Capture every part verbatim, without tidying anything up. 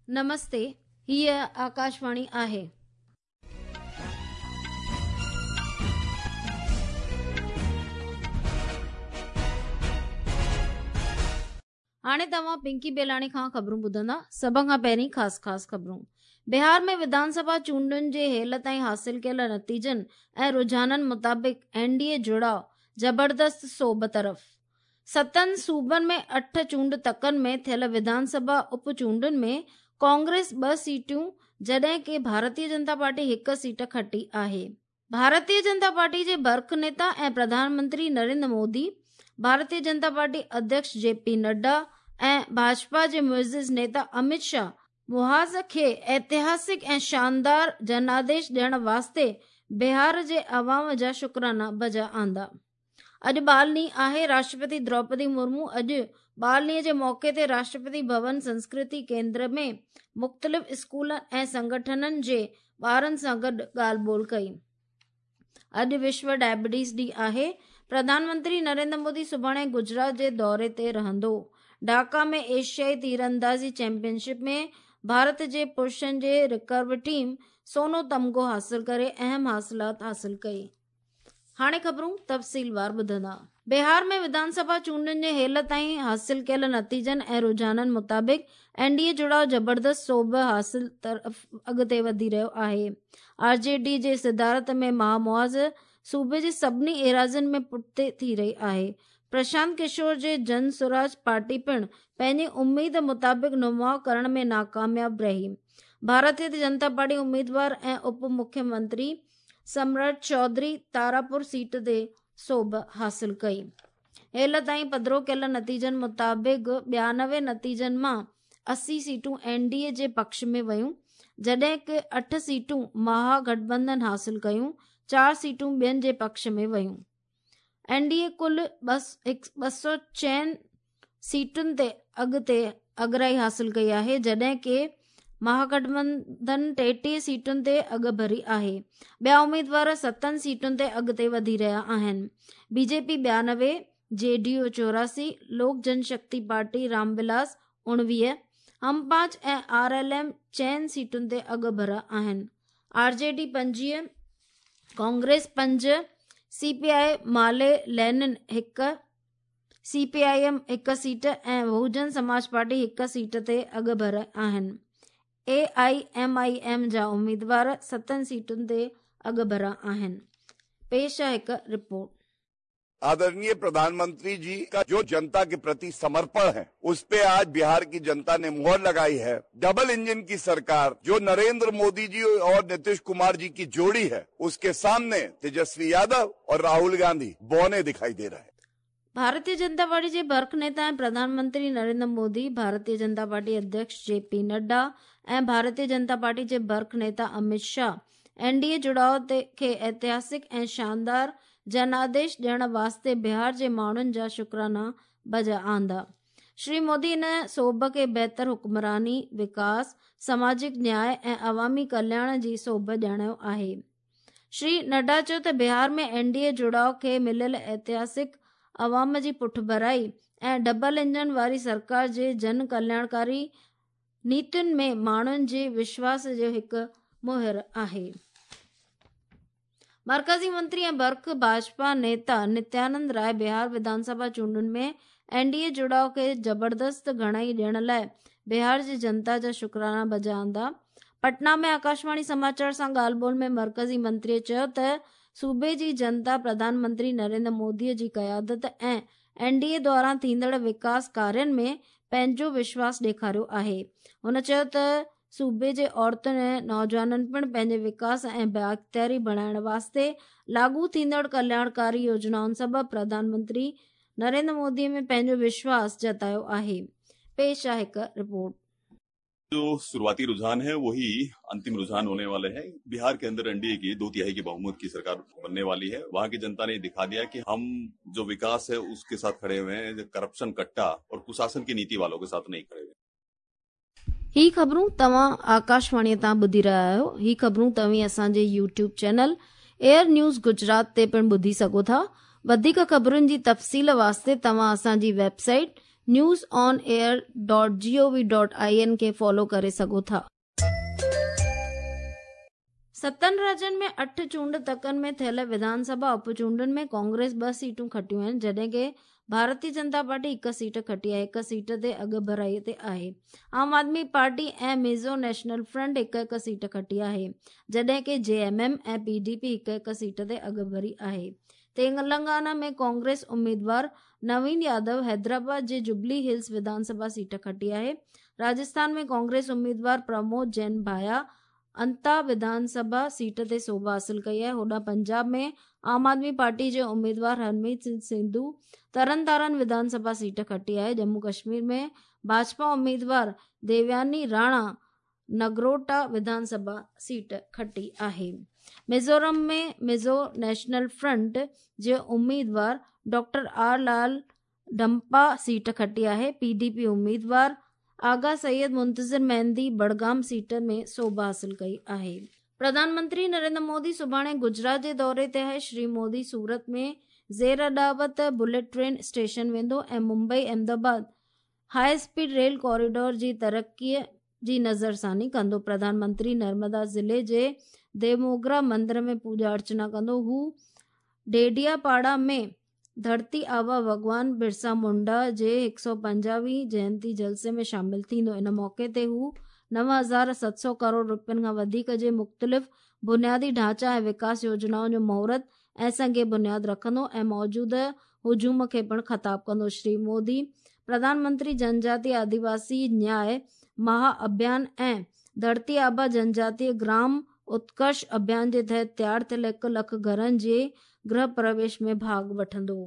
नमस्ते, हीअ आकाशवाणी आहे। हाणे तव्हां पिंकी बेलाणी खां ख़बरूं ॿुधंदा। सभ खां पहिरीं ख़ासि ख़ासि ख़बरूं। बिहार में विधानसभा चूंडुनि जे हेल ताईं हासिल कयल नतीजनि ऐं रुझाननि मुताबिक़ एनडीए जुड़ाव जबरदस्त सोभ तरफ़। सतनि सूबनि में अठ चूंड तकनि में थियल विधानसभा उपचूंडुनि में कांग्रेस ॿ सीटूं जॾहिं कि भारतीय जनता पार्टी हिक सीट खटी आहे। भारतीय जनता पार्टी जे बर्ख नेता ऐं प्रधानमंत्री नरेंद्र मोदी, भारतीय जनता पार्टी अध्यक्ष जे पी नड्डा ऐं भाजपा जे मुइज़िज़ नेता अमित शाह मुहाज़ खे ऐतिहासिक ऐं शानदार जनादेश ॾियण वास्ते बिहार जे अवाम जा शुक्राना बजा आंदा। अॼु ॿाल ॾींहुं आहे। राष्ट्रपति द्रौपदी मुर्मू अॼु ॿाल ॾींहुं जे मौके ते राष्ट्रपति भवन संस्कृति केंद्र में मुख़्तलिफ़ स्कूलनि ऐं संगठननि जे ॿारनि सां गॾु ॻाल्हि ॿोल कई। अॼु विश्व डायबिटीज़ ॾींहुं आहे। प्रधानमंत्री नरेंद्र मोदी सुभाणे गुजरात जे दौरे ते रहंदो। ढाका में एशियाई तीरंदाज़ी चैंपियनशिप में भारत जे पुरुषनि जे रिकर्व टीम सोनो तमग़ो हासिल करे अहम हासिलात हासिल कई। हाणे ख़बरूं तफ़सीलवार ॿुधंदा। बिहार में विधानसभा चूंडुनि जे हेल ताईं हासिल कयल नतीजनि ऐं रुझाननि मुताबिक़ एनडीए जुड़ाव जबरदस्त सोभ हासिल तरफ़ अॻिते वधी रहियो आहे। आरजेडी जे सदारत में महामुआज़ सूबे जे सभिनी एराज़नि में पुठिते थी रही आहे। प्रशांत किशोर जे जन स्वराज पार्टी पिणु पंहिंजी उम्मीद मुताबिक़ नुमाउ करण में नाकामयाब रही। भारतीय जनता पार्टी उम्मीदवार ऐं उप मुख्यमंत्री सम्राट चौधरी तारापुर सीट ते सोभ हासिल कई। हेल ताईं पधिरो कयल नतीजनि मुताबिक़ ॿियानवे नतीजनि मां असी सीटूं एनडीए जे पक्ष में वयूं, जॾहिं कि अठ सीटूं महागठबंधन हासिल कयूं, चार सीटूं ॿियनि जे पक्ष में वयूं। एनडीए कुल ॿ सौ चइनि सीटुनि ते अॻिते अगराई हासिल कई आहे, जॾहिं कि महागठबंधन टेटीह सीटुनि ते अॻु भरी आहे। ॿिया उम्मीदवार सतनि सीटुनि ते अॻिते वधी रहिया आहिनि। बीजेपी ॿियानवे, जेडीयू चौरासी, लोक जनशक्ति पार्टी रामविलास उणिवीह, हम पांच ऐं आरएलएम चइनि सीटुनि ते अॻु भरा आहिनि। आरजेडी पंजवीह, कांग्रेस पंज, सीपीआई माले लेनिन हिकु, सीपीआईएम हिकु सीट ऐं बहुजन समाज पार्टी हिकु सीट ते अॻु भरा आहिनि। एआईएमआईएम जा उम्मीदवार सतनि सीटुनि ते अॻु भरा आहिनि। पेश आहे हिकु रिपोर्ट। आदरणीय प्रधानमंत्री जी का जो जनता के प्रति समर्पण है, उस पे आज बिहार की जनता ने मुहर लगाई है। डबल इंजन की सरकार जो नरेंद्र मोदी जी और नीतीश कुमार जी की जोड़ी है, उसके सामने तेजस्वी यादव और राहुल गांधी बौने दिखाई दे रहे हैं। भारतीय जनता पार्टी जे बर्ख नेता ऐं प्रधानमंत्री नरेंद्र मोदी, भारतीय जनता पार्टी अध्यक्ष जे पी नड्डा ऐं भारतीय जनता पार्टी जे बर्ख नेता अमित शाह एनडीए जुड़ाव ते खे ऐतिहासिक ऐं शानदार जनादेश ॾियण वास्ते बिहार जे माण्हुनि जा शुक्राना बजा आंदा। श्री मोदी इन सोभ खे बहितर हुक्मरानी, विकास, सामाजिक न्याय ऐं अवामी कल्याण जी सोभ ॼाणायो आहे। श्री नड्डा चयो त बिहार में एनडीए जुड़ाव खे मिलियल ऐतिहासिक अवाम जी पुठभराई ऐं डबल इंजन वारी सरकार जे जन कल्याणकारी नीतियुनि में माण्हुनि जे विश्वास जो हिकु मुहिर आहे। मरकज़ी मंत्री ऐं बर्ख भाजपा नेता नित्यानंद राय बिहार विधानसभा चूंडुनि में एनडीए जुड़ाव खे जबरदस्त घणाई ॾियण लाइ बिहार जी जनता जा शुक्राना बजा आंदा। पटना में आकाशवाणी समाचार सां ॻाल्हि ॿोल में मरकज़ी मंत्रीअ चयो त सूबे जी जनता प्रधानमंत्री नरेंद्र मोदीअ जी क़यादत ऐं एनडीए द्वारा थींदड़ विकास कार्यनि में पंहिंजो विश्वास ॾेखारियो आहे। हुन चयो त सूबे जे औरतुनि ऐं नौजवाननि पिणु पंहिंजे विकास ऐं बाइख्तियारी बणाइण वास्ते लागू थींदड़ कल्याणकारी योजनाउनि सबबि प्रधानमंत्री नरेंद्र मोदीअ में पंहिंजो विश्वास जतायो आहे। पेश आहे हिकु रिपोर्ट। जो शुरुआती रुझान है वही अंतिम रुझान होने वाले हैं। बिहार के अंदर एनडीए की दो तिहाई की बहुमत की सरकार बनने वाली है। वहाँ की जनता ने दिखा दिया कि हम जो विकास है उसके साथ खड़े हुए हैं, करप्शन कट्टा और कुशासन की नीति वालों के साथ नहीं खड़े हुए। ही ख़बरूं तव्हां आकाशवाणी तां ॿुधी रहिया आहियो। ही ख़बरूं तव्हीं असांजे YouTube channel AIR news Gujarat ते पिणु ॿुधी सघो था। वधीक ख़बरुनि जी तफ़सील वास्ते तव्हां असांजी website news on AIR dot G O V dot I N खे फॉलो करे सघो था। सतनि राज्यनि में अठ चूंड तकनि में थियल विधानसभा उपचूंडनि में कांग्रेस ॿ सीटूं खटियूं आहिनि, जॾहिं कि भारतीय जनता पार्टी हिकु सीट खटी आहे। हिकु सीट ते अॻु भराई ते आहे। आम आदमी पार्टी ऐं मिज़ो नेशनल फ्रंट हिकु हिकु सीट खटी आहे, जॾहिं कि जे एम एम ऐं पी डी पी हिकु हिकु सीट ते अॻु भरी आहे। तेलंगाना में कांग्रेस उम्मीदवार नवीन यादव हैदराबाद जे जुबली हिल्स विधानसभा सीट खटी आहे। राजस्थान में कांग्रेस उम्मीदवार प्रमोद जैन भाया अंता विधानसभा सीट ते सोभ हासिल कई आहे। होॾां पंजाब में आम आदमी पार्टी जे उम्मीदवार हरमीत सिंह सिंधु तरन तारन विधानसभा सीट खटी आहे। जम्मू कश्मीर में भाजपा उम्मीदवार देवयानी राणा नगरोटा विधानसभा सीट खटी आहे। मिजोरम में मिजो नेशनल फ्रंट जे उम्मीदवार doctor R Lal Dampa seat खटी आहे। पीडीपी उम्मीदवार आगा सैयद मुंतज़िर मेहंदी बड़गाम सीट में सोभ हासिल कई आहे। प्रधानमंत्री नरेंद्र मोदी सुभाणे गुजरात जे दौरे ते आहे। श्री मोदी सूरत में ज़ेर अॾावत बुलेट ट्रेन स्टेशन वेंदो ऐं Mumbai Ahmedabad high speed rail corridor जी तरक़ीअ जी नज़रसानी कंदो। प्रधानमंत्री नर्मदा ज़िले जे देवमोगरा मंदिर में पूजा अर्चना कंदो। हू डेडियापाड़ा में धरती आबा भगवान बिरसा मुंडा जे हिकु सौ पंजाहवीं जयंती जलसे में शामिल थींदो। इन मौक़े ते हू नव हज़ार सत सौ करोड़ रुपयनि खां वधीक जे मुख़्तलिफ़ बुनियादी ढांचा ऐं विकास योजनाउनि जो मुहूर्त ऐं संगे बुनियाद रखंदो ऐं मौजूदह हुजूम खे पिणु ख़िताब कंदो। श्री मोदी प्रधानमंत्री जनजातीय आदिवासी न्याय महाअभियान ऐं धरती आबा जनजातीय ग्राम उत्कर्ष अभियान जे तहत तैयार थियल हिकु लख घरनि जे गृह प्रवेश में भाग वठंदो।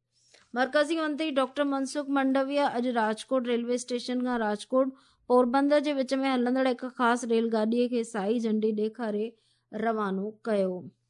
मरकज़ी मंत्री डॉक्टर मनसुख मंडाविया अॼु राजकोट रेलवे स्टेशन खां राजकोट पोरबंदर जे विच में हलंदड़ हिकु ख़ासि रेलगाॾीअ खे साई झंडी ॾेखारे रवानो कयो।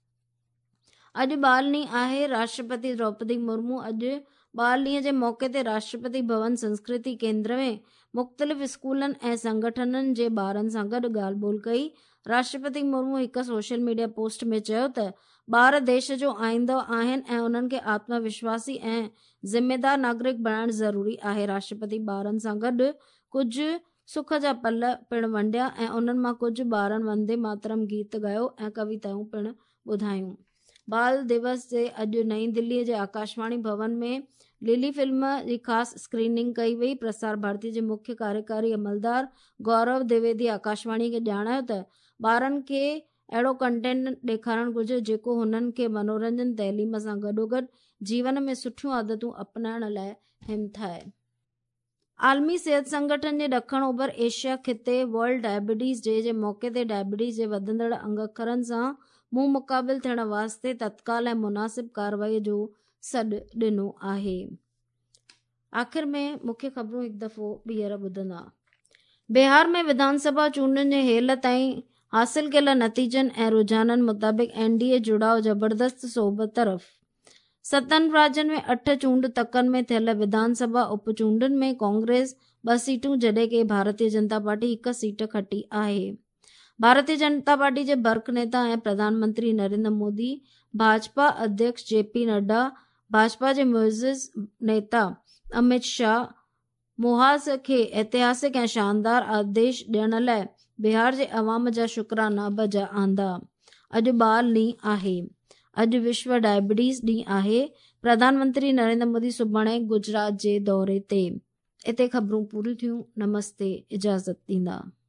अॼु ॿाल ॾींहुं आहे। राष्ट्रपति द्रौपदी मुर्मू अॼु ॿाल ॾींहं जे मौक़े ते राष्ट्रपति भवन संस्कृति केंद्र में मुख़्तलिफ़ स्कूलनि ऐं संगठननि जे ॿारनि सां गॾु ॻाल्हि ॿोल कई। राष्ट्रपति मुर्मू हिकु सोशल मीडिया पोस्ट में चयो त ॿार देश जो आईंदो आहिनि ऐं उन्हनि खे आत्मविश्वासी ऐं ज़िम्मेदार नागरिक बणाइण ज़रूरी आहे। राष्ट्रपति ॿारनि सां गॾु कुझु सुख जा पल पिणु वंडिया ऐं उन्हनि मां कुझु ॿारनि वंदे मातरम गीत ॻायो ऐं कविताऊं पिणु ॿुधायूं। बाल दिवस ते अॼु नई दिल्लीअ जे आकाशवाणी भवन में लिली फिल्म जी ख़ासि स्क्रीनिंग कई वई। प्रसार भारती जे मुख्य कार्यकारी अमलदार गौरव द्विवेदी आकाशवाणी खे ॼाणायो त ॿारनि खे अहिड़ो कंटेंट ॾेखारणु घुरिजे जेको हुननि खे मनोरंजन तइलीम सां गॾोगॾु जीवन में सुठियूं आदतूं अपनाइण लाइ हिमथाए। आलमी सिहत संगठन जे ॾखण ओभर एशिया खिते वर्ल्ड डायबिटीज़ डे जे मौक़े ते डायबिटीज़ जे वधंदड़ अंगअखरनि सां मुंहुं मुक़ाबिल थियण वास्ते तत्काल ऐं मुनासिब कार्रवाई जो सॾु ॾिनो आहे। आख़िर में मुख्य ख़बरूं हिकु दफ़ो ॿीहर ॿुधंदा। बिहार में विधानसभा चूंडनि जे हेल ताईं हासिल कयल नतीजनि ऐं रुझाननि मुताबिक़ एनडीए जुड़ाव जबरदस्त सोभ तरफ़। सतनि राज्यनि में अठ चूंड तकनि में थियल विधानसभा उपचूंडनि में कांग्रेस ॿ सीटूं जॾहिं कि भारतीय जनता पार्टी हिकु सीट खटी आहे। भारतीय जनता पार्टी जे बर्ख नेता ऐं प्रधानमंत्री नरेंद्र मोदी, भाजपा अध्यक्ष जे पी नड्डा, भाजपा जे मुइज़ नेता अमित शाह मुहाज़ खे ऐतिहासिक ऐं शानदार आदेश ॾियण लाइ बिहार जे अवाम जा शुक्राना बजा आंदा। अॼु ॿाल ॾींहुं आहे। अॼु विश्व डायबिटीज़ ॾींहुं आहे। प्रधानमंत्री नरेंद्र मोदी सुभाणे गुजरात जे दौरे ते। इते ख़बरूं पूरियूं थियूं। नमस्ते, इजाज़त ॾींदा।